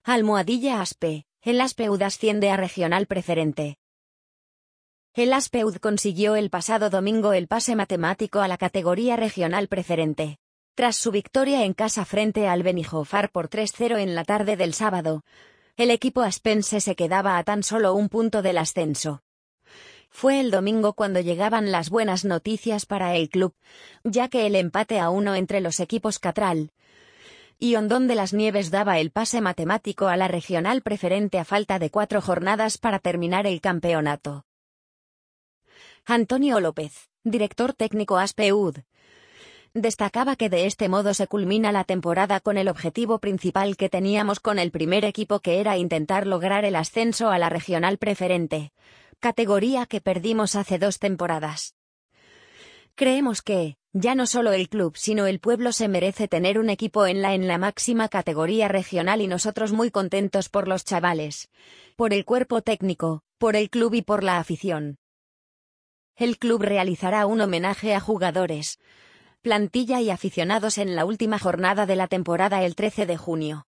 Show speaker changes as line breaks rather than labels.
Almohadilla Aspe, el Aspeud asciende a regional preferente. El Aspeud consiguió el pasado domingo el pase matemático a la categoría regional preferente. Tras su victoria en casa frente al Benijofar por 3-0 en la tarde del sábado, el equipo aspense se quedaba a tan solo un punto del ascenso. Fue el domingo cuando llegaban las buenas noticias para el club, ya que el empate a 1 entre los equipos Catral y Hondón de las Nieves daba el pase matemático a la regional preferente a falta de 4 jornadas para terminar el campeonato. Antonio López, director técnico Aspeud, destacaba que de este modo se culmina la temporada con el objetivo principal que teníamos con el primer equipo, que era intentar lograr el ascenso a la regional preferente, categoría que perdimos hace 2 temporadas. Creemos que, ya no solo el club sino el pueblo se merece tener un equipo en la máxima categoría regional y nosotros muy contentos por los chavales, por el cuerpo técnico, por el club y por la afición. El club realizará un homenaje a jugadores, plantilla y aficionados en la última jornada de la temporada el 13 de junio.